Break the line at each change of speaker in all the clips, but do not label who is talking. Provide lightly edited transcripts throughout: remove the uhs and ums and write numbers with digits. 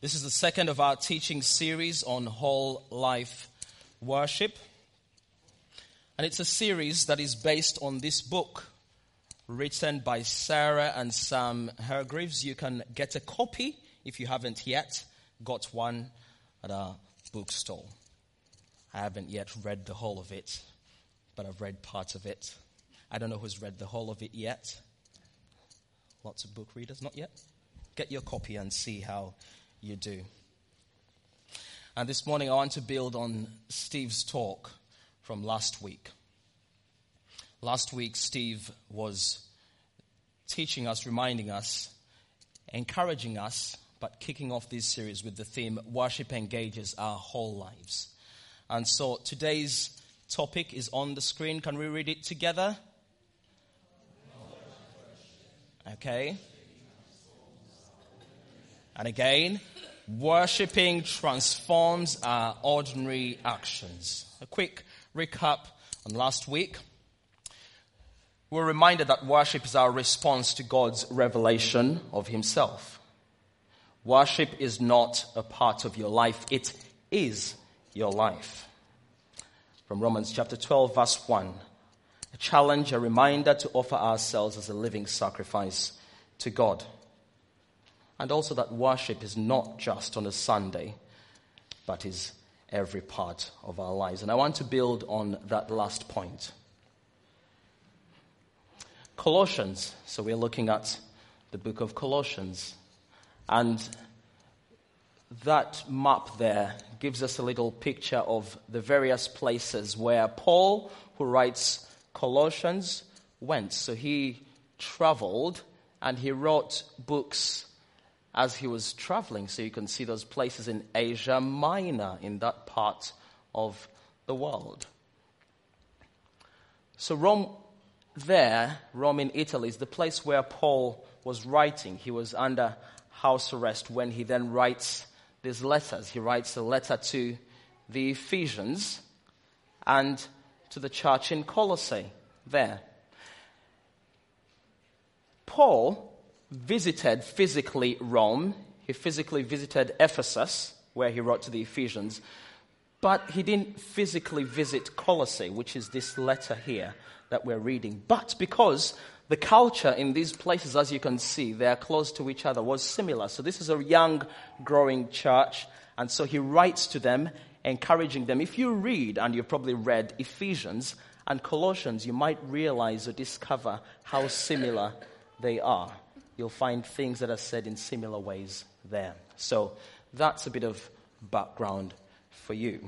This is the second of our teaching series on whole life worship. And it's a series that is based on this book written by Sarah and Sam Hargreaves. You can get a copy if you haven't yet got one at our bookstore. I haven't yet read the whole of it, but I've read part of it. I don't know who's read the whole of it yet. Lots of book readers, not yet. Get your copy and see how you do. And this morning I want to build on Steve's talk from last week. Last week Steve was teaching us, reminding us, encouraging us, but kicking off this series with the theme, Worship Engages Our Whole Lives. And so today's topic is on the screen. Can we read it together? Okay. And again, worshiping transforms our ordinary actions. A quick recap on last week. We're reminded that worship is our response to God's revelation of himself. Worship is not a part of your life. It is your life. From Romans chapter 12, verse 1. A challenge, a reminder to offer ourselves as a living sacrifice to God. And also that worship is not just on a Sunday, but is every part of our lives. And I want to build on that last point. Colossians. So we're looking at the book of Colossians. And that map there gives us a little picture of the various places where Paul, who writes Colossians, went. So he traveled and he wrote books as he was traveling. So you can see those places in Asia Minor, in that part of the world. So Rome in Italy, is the place where Paul was writing. He was under house arrest when he then writes these letters. He writes a letter to the Ephesians and to the church in Colossae there. Paul visited physically Rome. He physically visited Ephesus, where he wrote to the Ephesians. But he didn't physically visit Colossae, which is this letter here that we're reading. But because the culture in these places, as you can see, they are close to each other, was similar. So this is a young, growing church. And so he writes to them, encouraging them. If you read, and you've probably read Ephesians and Colossians, you might realize or discover how similar they are. You'll find things that are said in similar ways there. So that's a bit of background for you.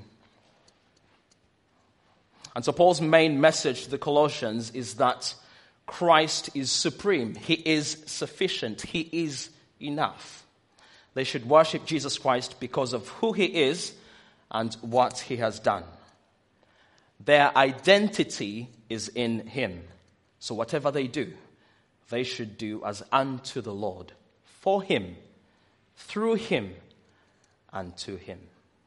And so Paul's main message to the Colossians is that Christ is supreme. He is sufficient. He is enough. They should worship Jesus Christ because of who he is and what he has done. Their identity is in him. So whatever they do, they should do as unto the Lord, for him, through him, and to him.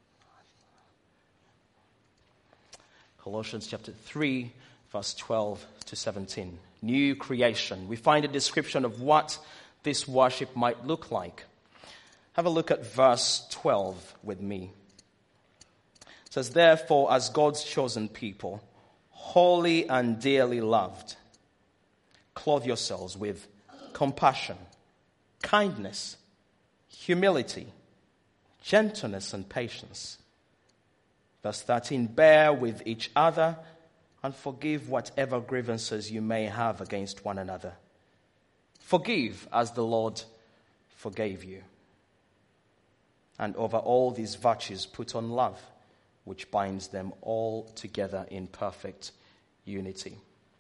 Colossians chapter 3, verse 12 to 17. New creation. We find a description of what this worship might look like. Have a look at verse 12 with me. It says, therefore, as God's chosen people, holy and dearly loved, clothe yourselves with compassion, kindness, humility, gentleness, and patience. Verse 13, bear with each other and forgive whatever grievances you may have against one another. Forgive as the Lord forgave you. And over all these virtues put on love, which binds them all together in perfect unity.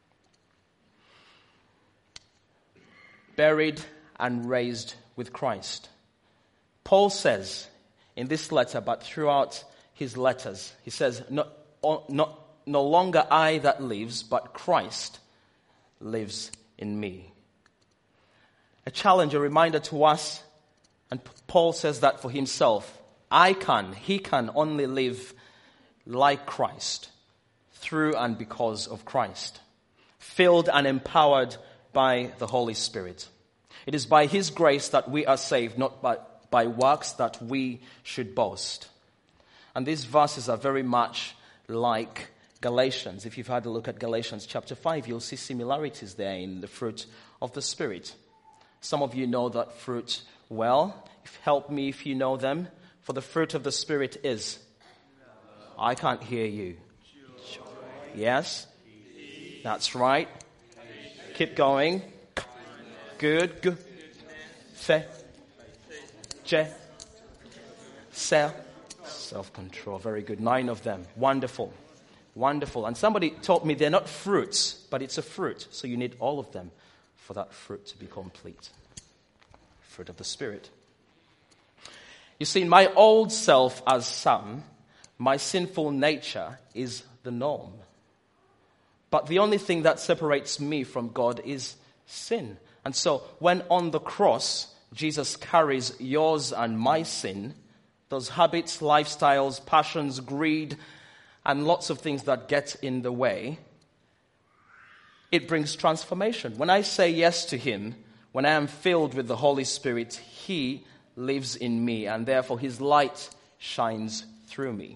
Buried and raised with Christ. Paul says in this letter, but throughout his letters, he says, no longer I that lives, but Christ lives in me. A challenge, a reminder to us, and Paul says that for himself. He can only live like Christ, through and because of Christ, filled and empowered by the Holy Spirit. It is by his grace that we are saved, not by works that we should boast. And these verses are very much like Galatians. If you've had a look at Galatians chapter 5, you'll see similarities there in the fruit of the Spirit. Some of you know that fruit well. Help me if you know them. For the fruit of the Spirit is... I can't hear you. Yes? That's right. Keep going. Good. Good. Fe. Je. Se. Self-control. Very good. 9 of them. Wonderful. Wonderful. And somebody told me they're not fruits, but it's a fruit. So you need all of them for that fruit to be complete. Fruit of the Spirit. You see, in my old self as some, my sinful nature is the norm. But the only thing that separates me from God is sin. And so when on the cross, Jesus carries yours and my sin, those habits, lifestyles, passions, greed, and lots of things that get in the way, it brings transformation. When I say yes to him, when I am filled with the Holy Spirit, he lives in me, and therefore his light shines through me.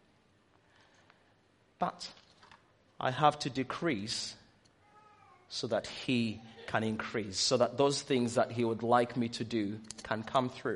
But I have to decrease so that he can increase, so that those things that he would like me to do can come through.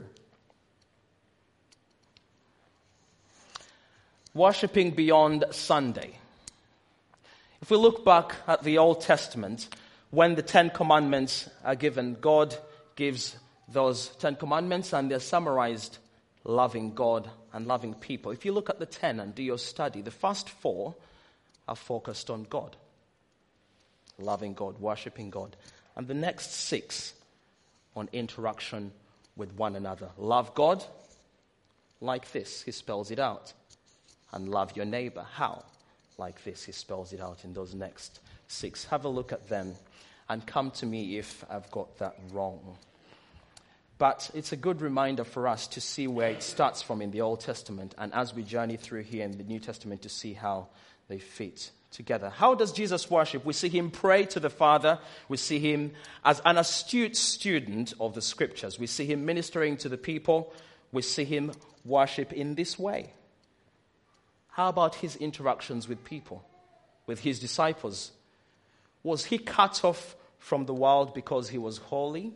Worshipping beyond Sunday. If we look back at the Old Testament, when the 10 Commandments are given, God gives those 10 Commandments and they're summarized loving God and loving people. If you look at the 10 and do your study, the first 4 are focused on God. Loving God, worshipping God. And the next 6 on interaction with one another. Love God like this, he spells it out. And love your neighbor. How? Like this, he spells it out in those next 6. Have a look at them and come to me if I've got that wrong. But it's a good reminder for us to see where it starts from in the Old Testament, and as we journey through here in the New Testament to see how they fit together. How does Jesus worship? We see him pray to the Father. We see him as an astute student of the Scriptures. We see him ministering to the people. We see him worship in this way. How about his interactions with people, with his disciples? Was he cut off from the world because he was holy?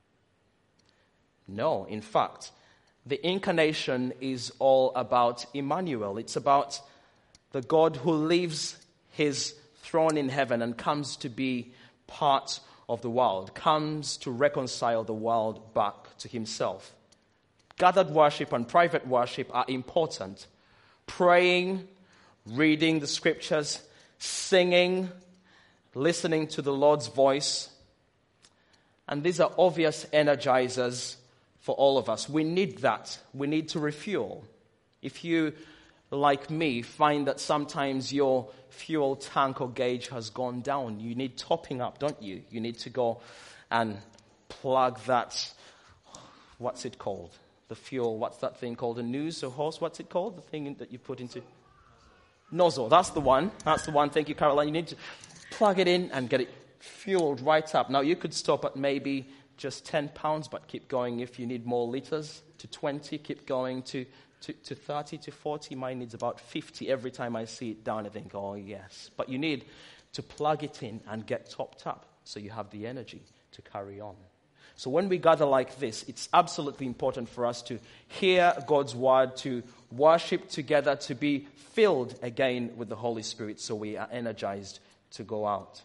No, in fact, the incarnation is all about Emmanuel. It's about the God who leaves his throne in heaven and comes to be part of the world, comes to reconcile the world back to himself. Gathered worship and private worship are important. Praying, reading the Scriptures, singing, listening to the Lord's voice. And these are obvious energizers for all of us. We need that. We need to refuel. If you, like me, find that sometimes your fuel tank or gauge has gone down, you need topping up, don't you? You need to go and plug that, what's it called? The fuel, what's that thing called? A noose or hose? What's it called? The thing that you put into... Nozzle, that's the one. That's the one. Thank you, Caroline. You need to plug it in and get it fueled right up. Now, you could stop at maybe just 10 pounds, but keep going if you need more liters. To 20, keep going to 30, to 40. Mine needs about 50. Every time I see it down, I think, oh, yes. But you need to plug it in and get topped up so you have the energy to carry on. So when we gather like this, it's absolutely important for us to hear God's word, to worship together, to be filled again with the Holy Spirit so we are energized to go out.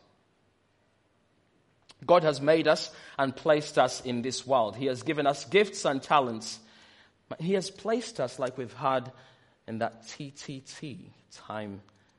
God has made us and placed us in this world. He has given us gifts and talents. But he has placed us, like we've had in that TTT time,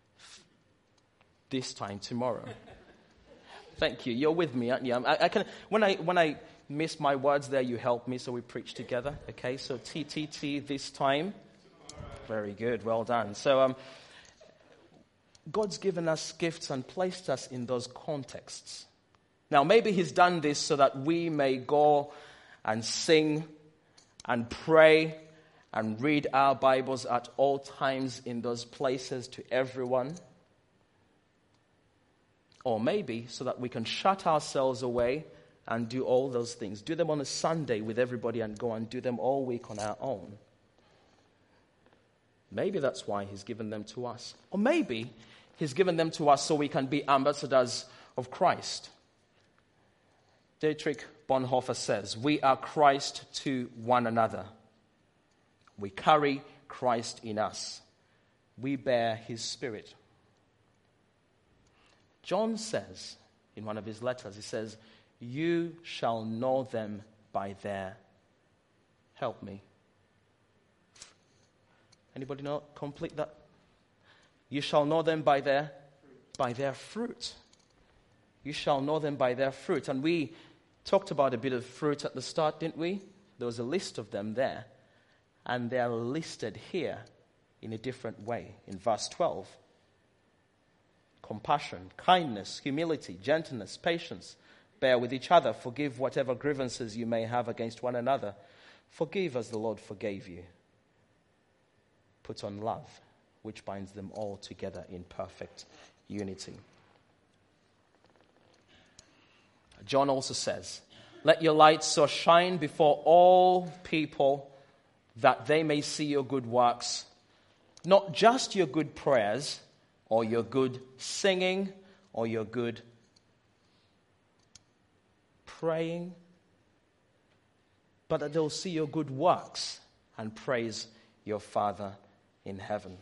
this time tomorrow. Thank you. You're with me, aren't you? I can when I miss my words there, you help me, so we preach together. Okay, so TTT this time. Very good, well done. So God's given us gifts and placed us in those contexts. Now, maybe he's done this so that we may go and sing and pray and read our Bibles at all times in those places to everyone. Or maybe so that we can shut ourselves away and do all those things. Do them on a Sunday with everybody and go and do them all week on our own. Maybe that's why he's given them to us. Or maybe he's given them to us so we can be ambassadors of Christ. Dietrich Bonhoeffer says, we are Christ to one another. We carry Christ in us. We bear his spirit. John says in one of his letters, he says, you shall know them by their, help me. Anybody know, complete that? You shall know them by their fruit. You shall know them by their fruit. And we talked about a bit of fruit at the start, didn't we? There was a list of them there. And they are listed here in a different way. In verse 12. Compassion, kindness, humility, gentleness, patience. Bear with each other. Forgive whatever grievances you may have against one another. Forgive as the Lord forgave you. Put on love, which binds them all together in perfect unity. John also says, let your light so shine before all people that they may see your good works, not just your good prayers or your good singing or your good praying, but that they'll see your good works and praise your Father in heaven.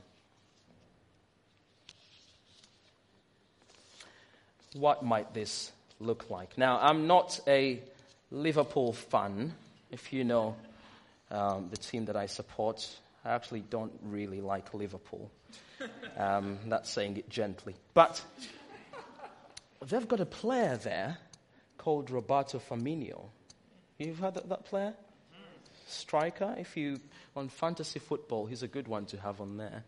What might this look like? Now, I'm not a Liverpool fan, if you know the team that I support. I actually don't really like Liverpool. That's saying it gently. But they've got a player there called Roberto Firmino. You've heard that player? Striker. If you on fantasy football, he's a good one to have on there.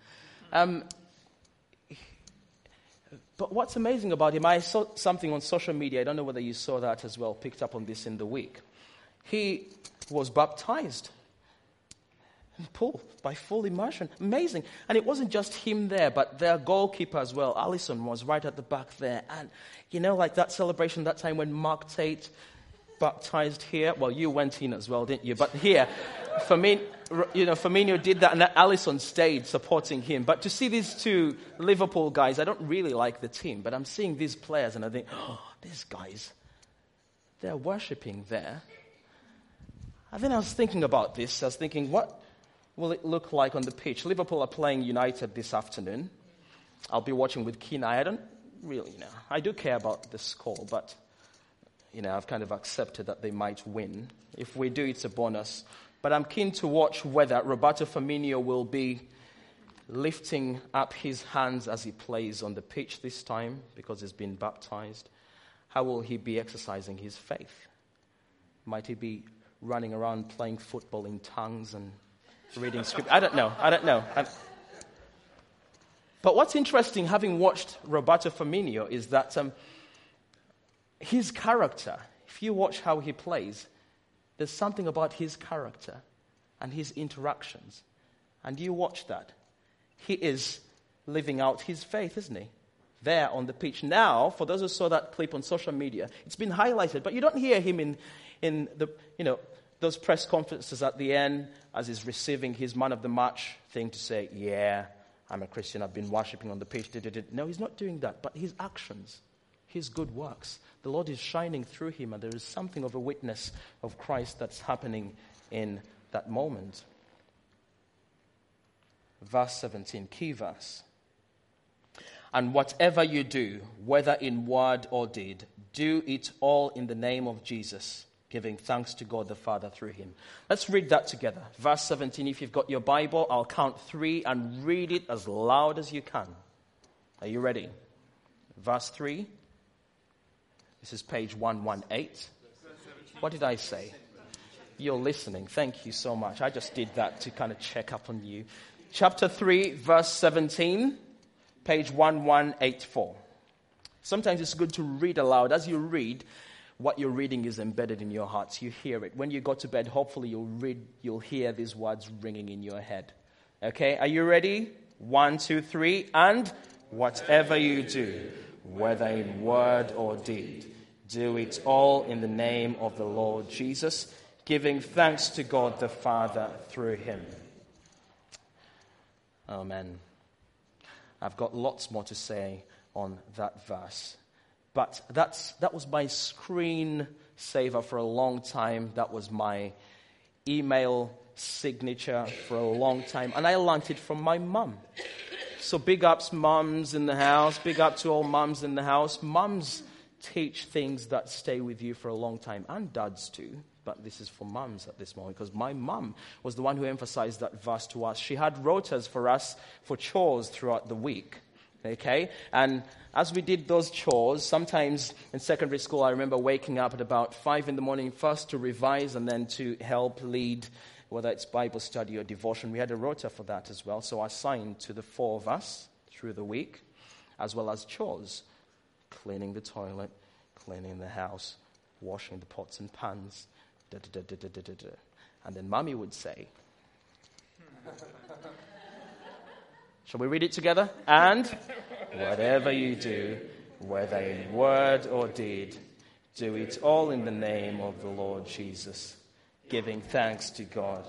But what's amazing about him, I saw something on social media, I don't know whether you saw that as well, picked up on this in the week. He was baptized in the pool by full immersion. Amazing. And it wasn't just him there, but their goalkeeper as well, Alisson, was right at the back there. And you know, like that celebration that time when Mark Tate baptized here. Well, you went in as well, didn't you? But here, Firmino did that, and Alisson stayed supporting him. But to see these two Liverpool guys, I don't really like the team, but I'm seeing these players, and I think, oh, these guys, they're worshipping there. And then I was thinking about this. I was thinking, what will it look like on the pitch? Liverpool are playing United this afternoon. I'll be watching with keen eye. I don't really know. I do care about the score, but I've kind of accepted that they might win. If we do, it's a bonus. But I'm keen to watch whether Roberto Firmino will be lifting up his hands as he plays on the pitch this time because he's been baptized. How will he be exercising his faith? Might he be running around playing football in tongues and reading scripture? I don't know. But what's interesting, having watched Roberto Firmino, is that his character, if you watch how he plays, there's something about his character and his interactions. And you watch that. He is living out his faith, isn't he? There on the pitch. Now, for those who saw that clip on social media, it's been highlighted, but you don't hear him in the, those press conferences at the end as he's receiving his man of the match thing to say, yeah, I'm a Christian, I've been worshipping on the pitch. No, he's not doing that, but his actions, his good works. The Lord is shining through him, and there is something of a witness of Christ that's happening in that moment. Verse 17, key verse. And whatever you do, whether in word or deed, do it all in the name of Jesus, giving thanks to God the Father through him. Let's read that together. Verse 17, if you've got your Bible, I'll count 3 and read it as loud as you can. Are you ready? Verse 3. This is page 118. What did I say? You're listening. Thank you so much. I just did that to kind of check up on you. Chapter 3, verse 17, page 1184. Sometimes it's good to read aloud. As you read, what you're reading is embedded in your hearts. You hear it. When you go to bed, hopefully you'll hear these words ringing in your head. Okay, are you ready? 1, 2, 3, and whatever you do, whether in word or deed, Do it all in the name of the Lord Jesus, giving thanks to God the Father through him. Amen. I've got lots more to say on that verse. But that was my screen saver for a long time. That was my email signature for a long time. And I learned it from my mum. So big ups mums in the house. Big up to all mums in the house. Mums teach things that stay with you for a long time. And dads too. But this is for mums at this moment, because my mum was the one who emphasized that verse to us. She had rotas for us for chores throughout the week. Okay? And as we did those chores, sometimes in secondary school, I remember waking up at about 5 in the morning first to revise and then to help lead, whether it's Bible study or devotion. We had a rota for that as well. So I assigned to the 4 of us through the week, as well as chores. Cleaning the toilet, cleaning the house, washing the pots and pans. And then Mommy would say, shall we read it together? And whatever you do, whether in word or deed, do it all in the name of the Lord Jesus, giving thanks to God.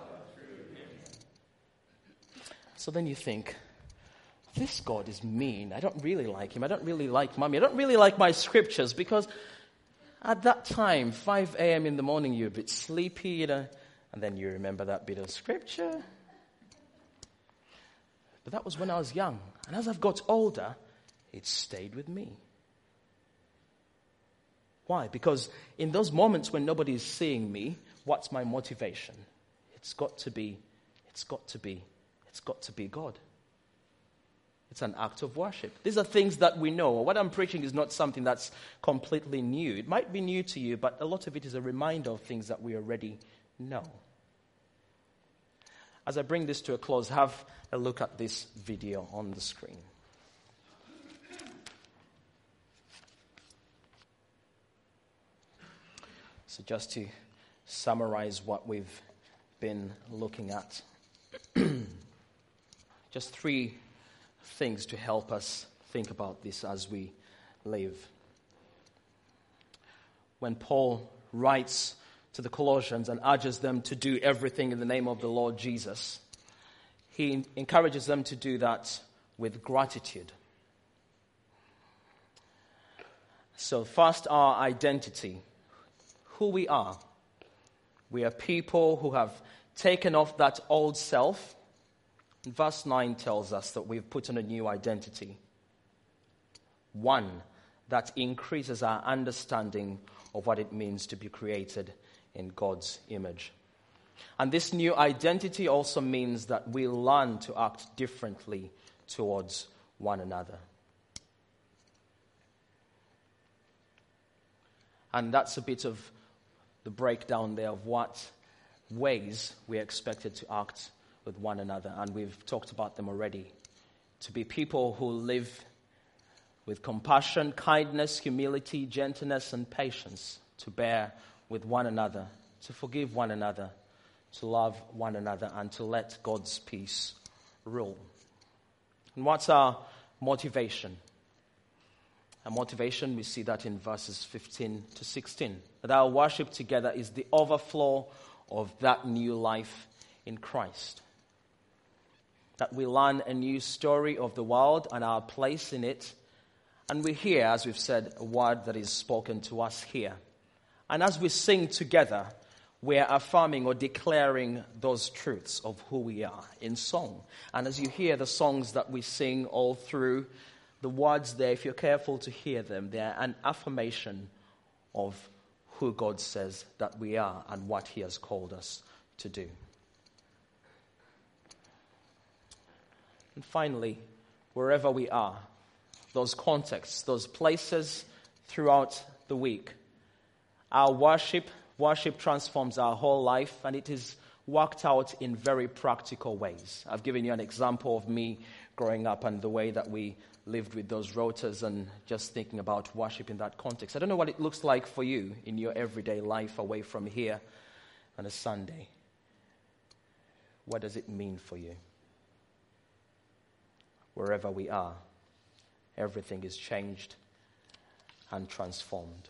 So then you think, this God is mean. I don't really like him. I don't really like Mommy. I don't really like my scriptures, because at that time, 5 a.m. in the morning, you're a bit sleepy, and then you remember that bit of scripture. But that was when I was young. And as I've got older, it stayed with me. Why? Because in those moments when nobody's seeing me, what's my motivation? It's got to be God. It's an act of worship. These are things that we know. What I'm preaching is not something that's completely new. It might be new to you, but a lot of it is a reminder of things that we already know. As I bring this to a close, have a look at this video on the screen. So just to summarize what we've been looking at, just 3 things to help us think about this as we live. When Paul writes to the Colossians and urges them to do everything in the name of the Lord Jesus, he encourages them to do that with gratitude. So first, our identity, who we are. We are people who have taken off that old self. Verse 9 tells us that we've put on a new identity. One that increases our understanding of what it means to be created in God's image. And this new identity also means that we learn to act differently towards one another. And that's a bit of the breakdown there of what ways we're expected to act with one another. And we've talked about them already. To be people who live with compassion, kindness, humility, gentleness, and patience. To bear with one another, to forgive one another, to love one another, and to let God's peace rule. And what's our motivation? Our motivation, we see that in verses 15 to 16. That our worship together is the overflow of that new life in Christ. That we learn a new story of the world and our place in it. And we hear, as we've said, a word that is spoken to us here. And as we sing together, we are affirming or declaring those truths of who we are in song. And as you hear the songs that we sing all through, the words there, if you're careful to hear them, they're an affirmation of who God says that we are and what he has called us to do. And finally, wherever we are, those contexts, those places throughout the week, our worship transforms our whole life, and it is worked out in very practical ways. I've given you an example of me growing up and the way that we lived with those rotas and just thinking about worship in that context. I don't know what it looks like for you in your everyday life away from here on a Sunday. What does it mean for you? Wherever we are, everything is changed and transformed.